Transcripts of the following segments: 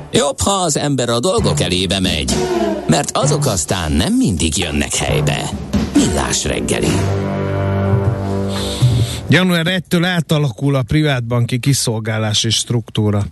Jobb, ha az ember a dolgok elébe megy, mert azok aztán nem mindig jönnek helybe. Millás reggeli. Január 1-től átalakul a privátbanki kiszolgálási struktúra.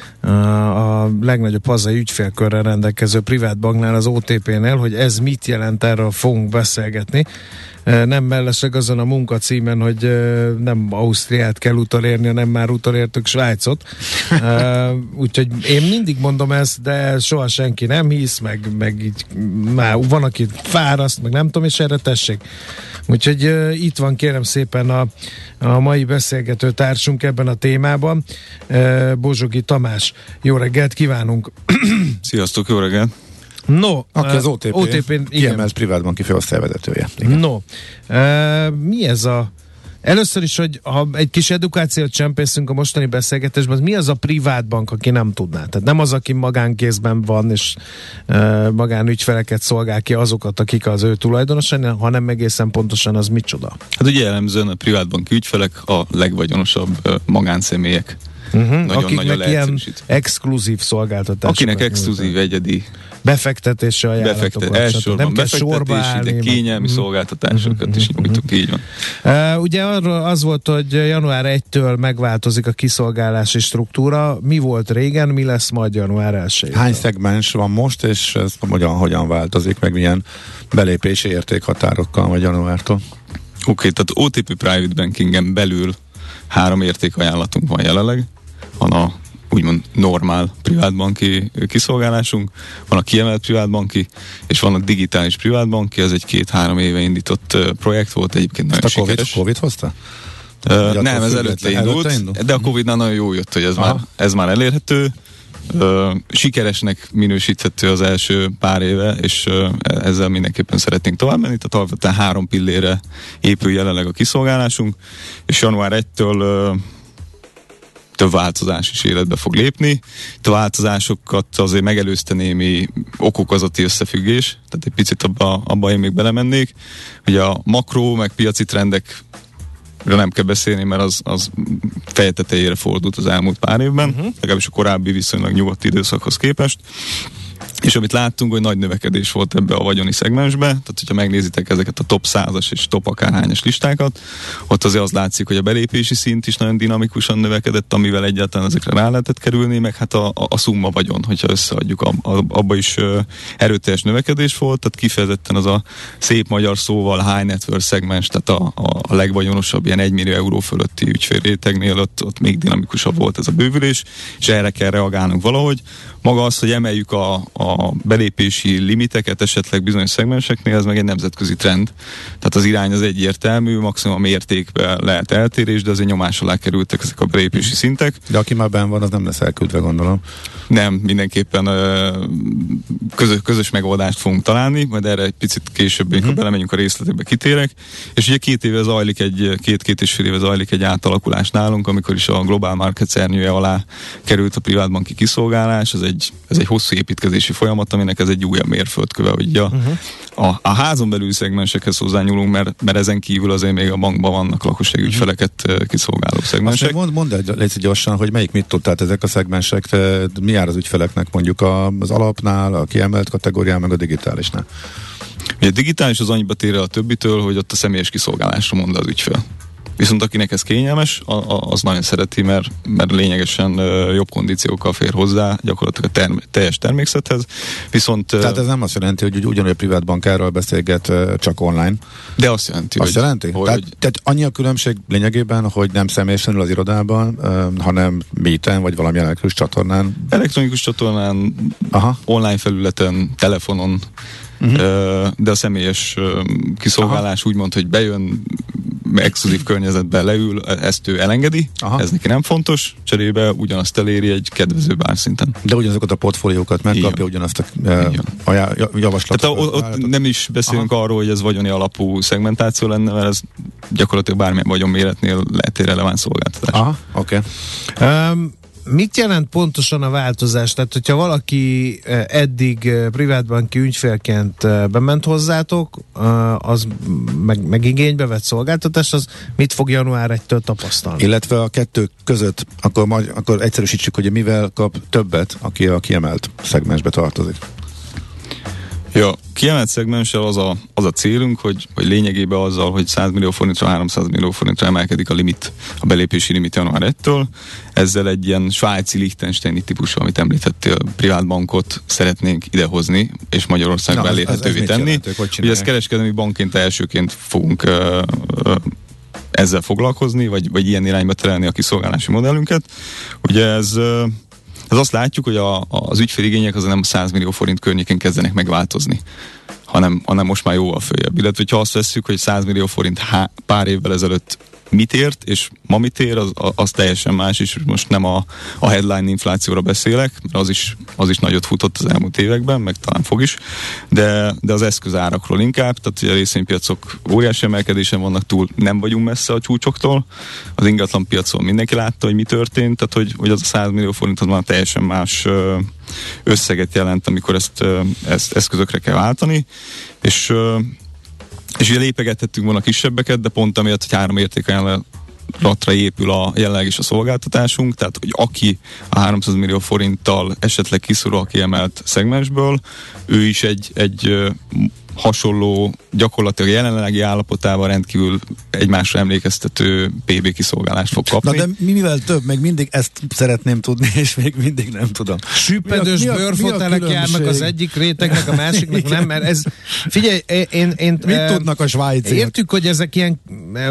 A legnagyobb hazai ügyfélkörrel rendelkező privátbanknál, az OTP-nél, hogy ez mit jelent, erről fogunk beszélgetni. Nem mellesleg azon a munkacímen, hogy nem Ausztriát kell utolérni, hanem már utolértük Svájcot. Úgyhogy én mindig mondom ezt, de soha senki nem hisz, meg így már van, aki fáraszt, meg nem tudom, és erre tessék. Úgyhogy itt van, kérem szépen a mai beszélgető társunk ebben a témában, Bozsogi Tamás. Jó reggelt kívánunk! Sziasztok, jó reggelt! No, aki az OTP kiemelt privátbanki főosztályvezetője. No, mi ez a... Először is, hogy ha egy kis edukációt csempészünk a mostani beszélgetésben, az mi az a privátbank, aki nem tudná? Tehát nem az, aki magánkézben van, és magánügyfeleket szolgál ki, azokat, akik az ő tulajdonosai, hanem egészen pontosan az micsoda? Hát ugye jellemzően a privátbanki ügyfelek a legvagyonosabb magánszemélyek. Akiknek ilyen exkluzív szolgáltatások. Akinek exkluzív, egyedi befektetési ajánlatokat. Nem kell sorba állni. De kényelmi szolgáltatásokat is nyújtunk, így van. Ugye arról az volt, hogy január 1-től megváltozik a kiszolgálási struktúra. Mi volt régen, mi lesz majd január 1-től? Hány szegmens van most, és ez hogyan változik, meg milyen belépési értékhatárokkal majd januártól? Oké, tehát OTP Private Bankingen belül 3 értékajánlatunk van jelenleg. Van a úgymond normál privátbanki kiszolgálásunk, van a kiemelt privátbanki, és van a digitális privátbanki, ez egy 2-3 éve indított projekt volt, egyébként nagyon sikeres. Covid hozta? Nem, ez előtte indult, de a Covid-nál nagyon jó jött, hogy ez már elérhető. Sikeresnek minősíthető az első pár éve, és ezzel mindenképpen szeretnénk tovább menni, tehát alapvetően 3 pillére épül jelenleg a kiszolgálásunk, és január 1-től több változás is életbe fog lépni. A változásokat azért megelőzte némi okokozati összefüggés, tehát egy picit abba én még belemennék, hogy a makró meg piaci trendekről nem kell beszélni, mert az feje tetejére fordult az elmúlt pár évben, legalábbis a korábbi viszonylag nyugodt időszakhoz képest. És amit láttunk, hogy nagy növekedés volt ebbe a vagyoni szegmensbe, tehát hogyha megnézitek ezeket a top 100-as és top akárhányas listákat, ott azért az látszik, hogy a belépési szint is nagyon dinamikusan növekedett, amivel egyáltalán ezekre rá lehetett kerülni, meg hát a szumma vagyon, hogyha összeadjuk, abba is erőteljes növekedés volt, tehát kifejezetten az a szép magyar szóval high net worth szegmens, tehát a legvagyonosabb ilyen 1 millió euró fölötti ügyfélrétegnél ott még dinamikusabb volt ez a bővülés, és erre kell reagálnunk valahogy. Maga az, hogy emeljük a belépési limiteket esetleg bizonyos szegmenseknél, ez meg egy nemzetközi trend. Tehát az irány az egyértelmű, maximum mértékben lehet eltérés, de azért nyomás alá kerültek ezek a belépési szintek. De aki már benn van, az nem lesz elküldve, gondolom. Nem, mindenképpen közös megoldást fogunk találni, majd erre egy picit később, amikor belemegyünk a részletekbe, kitérek. És ugye 2 és fél éve zajlik egy átalakulás nálunk, amikor is a Global Markets ernyője alá került a privátbanki kiszolgálás. Ez egy hosszú építkezési folyamat, aminek ez egy újabb mérföldköve, hogy a házon belül szegmensekhez hozzányúlunk, mert ezen kívül azért még a bankban vannak lakossági ügyfeleket kiszolgáló szegmensek. Mondd egy gyorsan, hogy melyik mit tud, tehát ezek a szegmensek, mi jár az ügyfeleknek mondjuk az alapnál, a kiemelt kategórián, meg a digitálisnál? Ugye a digitális az annyiba tér el a többitől, hogy ott a személyes kiszolgálásra mond az ügyfél. Viszont akinek ez kényelmes, az nagyon szereti, mert lényegesen jobb kondíciókkal fér hozzá gyakorlatilag a teljes termékszethez. Viszont, tehát ez nem azt jelenti, hogy ugyanúgy a privátbankárral beszélget csak online. De azt jelenti, tehát annyi a különbség lényegében, hogy nem személyesen az irodában, hanem meeten, vagy valamilyen elektronikus csatornán. Elektronikus csatornán, online felületen, telefonon, de a személyes kiszolgálás úgymond, hogy bejön, exkluzív környezetben leül, ezt ő elengedi, ez neki nem fontos, cserébe ugyanazt eléri egy kedvezőbb árszinten. De ugyanazokat a portfóliókat megkapja, ugyanazt a javaslatot. Tehát ott nem is beszélünk arról, hogy ez vagyoni alapú szegmentáció lenne, mert ez gyakorlatilag bármilyen vagyonméretnél lehet egy releváns szolgáltatás. Oké. mit jelent pontosan a változás? Tehát, hogyha valaki eddig privátbanki ügyfélként bement hozzátok, az meg igénybe vett szolgáltatás, az mit fog január 1-től tapasztalni? Illetve a kettő között, akkor egyszerűsítsük, hogy mivel kap többet, aki a kiemelt szegmensbe tartozik. Ja, kiemelt szegmenssel az a célunk, hogy lényegében azzal, hogy 100 millió forintra, 300 millió forintra emelkedik a limit, a belépési limit január 1-től. Ezzel egy ilyen svájci Liechtensteini típusú, amit említettél, privátbankot szeretnénk idehozni, és Magyarországba elérhetővé tenni. Ugye ezt kereskedelmi bankként elsőként fogunk ezzel foglalkozni, vagy ilyen irányba terelni a kiszolgálási modellünket. Ugye ez azt látjuk, hogy az ügyféligények az nem 100 millió forint környékén kezdenek megváltozni, hanem most már jóval följebb. Illetve, hogyha azt vesszük, hogy 100 millió forint pár évvel ezelőtt mit ért, és ma mit ér, az teljesen más, és most nem a headline inflációra beszélek, mert az is nagyot futott az elmúlt években, meg talán fog is, de az eszközárakról inkább, tehát ugye a részvénypiacok óriási emelkedésen vannak, túl nem vagyunk messze a csúcsoktól, az ingatlan piacon mindenki látta, hogy mi történt, tehát hogy az a 100 millió forint az már teljesen más összeget jelent, amikor ezt eszközökre kell váltani, és ugye lépegethettünk volna kisebbeket, de pont amiatt, hogy 3 értékajánlatra épül jelenleg is a szolgáltatásunk, tehát hogy aki a 300 millió forinttal esetleg kiszorul a kiemelt szegmensből, ő is egy hasonló, gyakorlatilag jelenlegi állapotával rendkívül egymásra emlékeztető PB kiszolgálást fog kapni. Na de mivel több, meg mindig ezt szeretném tudni, és még mindig nem tudom. Süppedős bőrfotelek járnak az egyik rétegnek, a másiknak nem, mert ez, figyelj, mit tudnak a svájciak? Értük, hogy ezek ilyen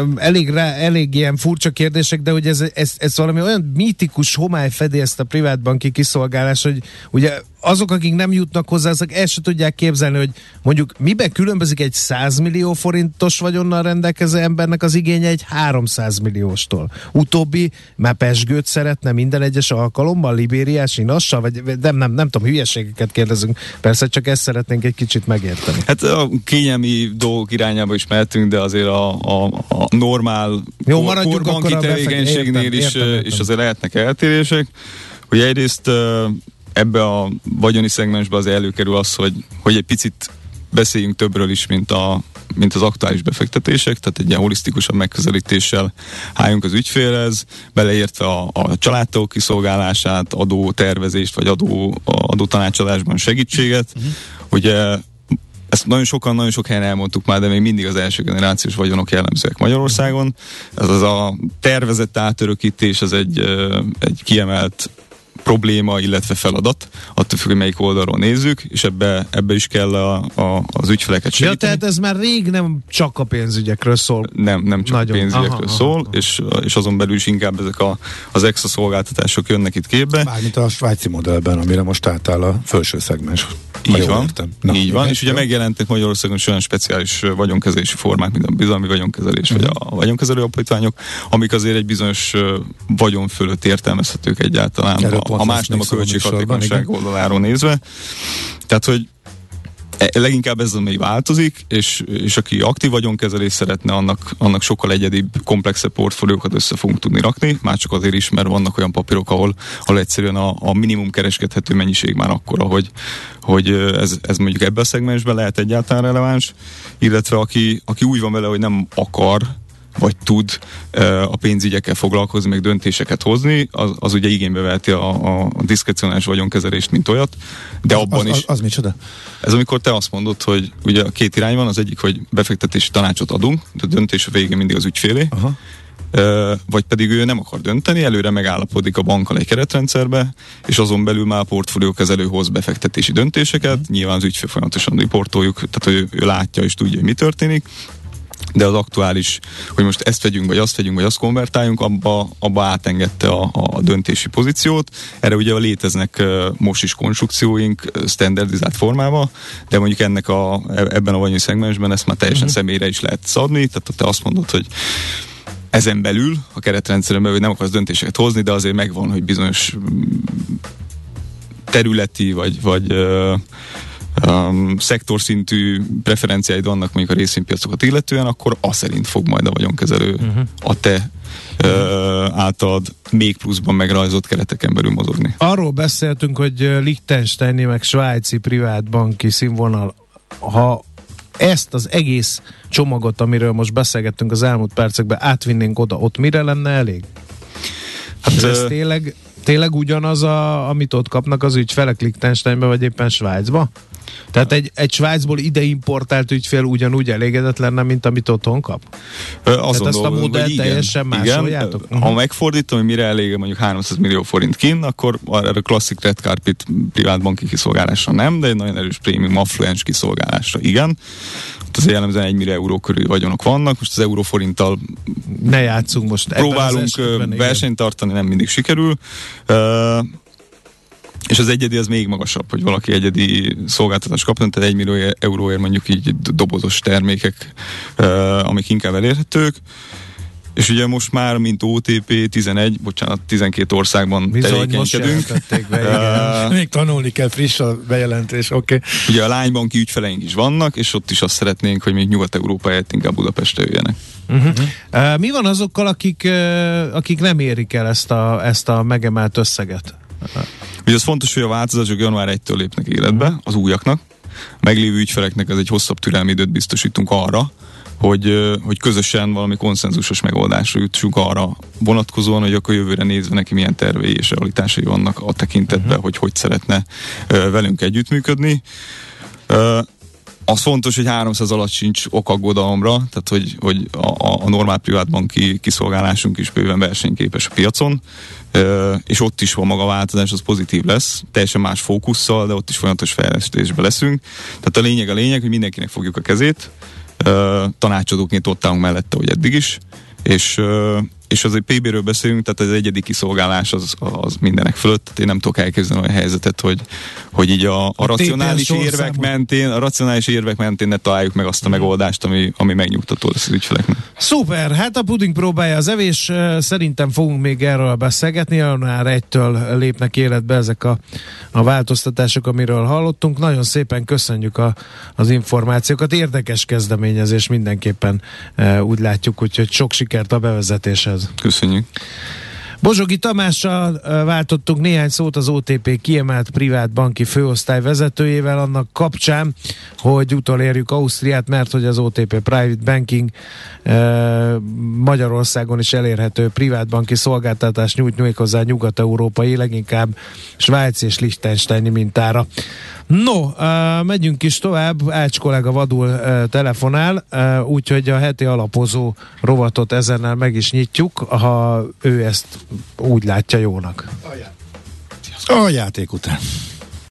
elég ilyen furcsa kérdések, de hogy ez valami olyan mítikus homály fedi ezt a privátbanki kiszolgálás, hogy ugye azok, akik nem jutnak hozzá, azok el se tudják képzelni, hogy mondjuk miben különbözik egy 100 millió forintos vagyonnal rendelkező embernek az igénye egy 300 millióstól. Utóbbi már pezsgőt szeretne minden egyes alkalommal, libériás inassal, vagy nem tudom, hülyeségeket kérdezünk. Persze csak ezt szeretnénk egy kicsit megérteni. Hát a kényelmi dolgok irányába is mehetünk, de azért a normál korbanki tevékenységnél is azért lehetnek eltérések. Hogy egyrészt ebbe a vagyoni szegmensbe az előkerül az, hogy egy picit beszéljünk többről is, mint az aktuális befektetések, tehát egy ilyen holisztikusabb megközelítéssel álljunk az ügyfélhez, beleértve a családtagok kiszolgálását, adótervezést, vagy adó tanácsadásban segítséget. Ugye ezt nagyon sok helyen elmondtuk már, de még mindig az első generációs vagyonok jellemzőek Magyarországon. Ez az a tervezett átörökítés, az egy kiemelt probléma, illetve feladat, attól függ, hogy melyik oldalról nézzük, és ebbe is kell az ügyfeleket segíteni. Ja, tehát ez már rég nem csak a pénzügyekről szól. Nem csak nagyon. A pénzügyekről szól, és azon belül is inkább ezek az extra szolgáltatások jönnek itt képbe. Mármint a svájci modellben, amire most átáll a felső szegmens. Így van, és ugye megjelentek Magyarországon is olyan speciális vagyonkezelési formák, mint a bizalmi vagyonkezelés, vagy a vagyonkezelő alapítványok, amik azért egy bizonyos vagyon fölött értelmezhetők egyáltalán, ha más nem a költséghatékonyság oldaláról nézve. Tehát, hogy leginkább ez még változik, és aki aktív vagyonkezelés szeretne, annak sokkal egyedibb, komplexebb portfóliókat össze fogunk tudni rakni, már csak azért is, mert vannak olyan papírok, ahol egyszerűen a minimum kereskedhető mennyiség már akkora, hogy ez mondjuk ebben a szegmensben lehet egyáltalán releváns, illetve aki úgy van vele, hogy nem akar vagy tud a pénzügyekkel foglalkozni, meg döntéseket hozni, az ugye igénybe veheti a diszkrecionális vagyonkezelést, mint olyat, de abban is... Az micsoda? Ez amikor te azt mondod, hogy ugye két irány van, az egyik, hogy befektetési tanácsot adunk, de a döntés a végén mindig az ügyfélé, vagy pedig ő nem akar dönteni, előre megállapodik a bankkal egy keretrendszerbe, és azon belül már a portfóliókezelő hoz befektetési döntéseket, nyilván az ügyfél folyamatosan riportoljuk, tehát ő látja és tudja, hogy mi történik, de az aktuális, hogy most ezt vegyünk, vagy azt konvertáljunk, abba átengedte a döntési pozíciót. Erre ugye léteznek most is konstrukcióink standardizált formában, de mondjuk ebben a vagyoni szegmensben ezt már teljesen személyre is lehet szabni, tehát te azt mondod, hogy ezen belül, a keretrendszeren belül nem akarsz döntéseket hozni, de azért megvan, hogy bizonyos területi, vagy szektorszintű preferenciáid vannak mondjuk a részvénypiacokat illetően, akkor az szerint fog majd a vagyonkezelő a te általad még pluszban megrajzolt kereteken belül mozogni. Arról beszéltünk, hogy Liechtensteini meg svájci privátbanki színvonal, ha ezt az egész csomagot, amiről most beszélgettünk az elmúlt percekben, átvinnénk oda, ott mire lenne elég? Hát ez tényleg ugyanaz, amit ott kapnak az ügyfelek Liechtensteinbe, vagy éppen Svájcba? Tehát egy Svájcból ide importált ügyfél ugyanúgy elégedett lenne, mint amit otthon kap? Tehát ezt a modellt teljesen másoljátok? Ha megfordítom, hogy mire elég mondjuk 300 millió forint kint, akkor erre klasszik Red Carpet privátbanki kiszolgálásra nem, de egy nagyon erős prémium affluens kiszolgálásra igen. Ott azért jellemzően 1 millió euró körül vagyonok vannak, most az euróforinttal ne játszunk most. Próbálunk versenyt tartani, nem mindig sikerül. És az egyedi az még magasabb, hogy valaki egyedi szolgáltatást kapna, tehát 1 millió euróért mondjuk így dobozos termékek, amik inkább elérhetők. És ugye most már, mint OTP 12 országban tevékenykedünk. Még tanulni kell, friss a bejelentés, oké. Ugye a lánybanki ügyfeleink is vannak, és ott is azt szeretnénk, hogy még Nyugat-Európa helyett inkább Budapestre jöjjenek. Mi van azokkal, akik nem érik el ezt a megemelt összeget? Ugye az fontos, hogy a változások január 1-től lépnek életbe, az újaknak. A meglévő ügyfeleknek ez egy hosszabb türelmi időt biztosítunk arra, hogy közösen valami konszenzusos megoldásra jutsunk arra vonatkozóan, hogy akkor jövőre nézve neki milyen tervei és realitásai vannak a tekintetben, hogy szeretne velünk együttműködni. Az fontos, hogy 300 alatt sincs ok aggodalomra, tehát hogy a normál privátbanki kiszolgálásunk is bőven versenyképes a piacon, és ott is van maga a változás, az pozitív lesz, teljesen más fókusszal, de ott is folyamatos fejlesztésben leszünk. Tehát a lényeg, hogy mindenkinek fogjuk a kezét, tanácsadóként ott állunk mellette, hogy eddig is, és azért PB-ről beszélünk, tehát az egyedi kiszolgálás az mindenek fölött, tehát én nem tudok elképzelni olyan helyzetet, hogy így a racionális érvek mentén ne találjuk meg azt a megoldást, ami megnyugtató lesz az ügyfeleknek. Szuper, hát a puding próbálja az evés, szerintem fogunk még erről beszélgetni, január 1-től lépnek életbe ezek a változtatások, amiről hallottunk. Nagyon szépen köszönjük az információkat, érdekes kezdeményezés mindenképpen úgy látjuk, úgyhogy sok sikert a bevezetéshez. Köszönjük. Bozsogi Tamással váltottunk néhány szót az OTP kiemelt privátbanki főosztály vezetőjével annak kapcsán, hogy utolérjük Ausztriát, mert hogy az OTP Private Banking Magyarországon is elérhető privátbanki szolgáltatást nyújt hozzá nyugat-európai, leginkább svájci és liechtensteini mintára. No, megyünk is tovább, Ács kollega vadul telefonál, úgyhogy a heti alapozó rovatot ezennel meg is nyitjuk, ha ő ezt úgy látja jónak. A játék után.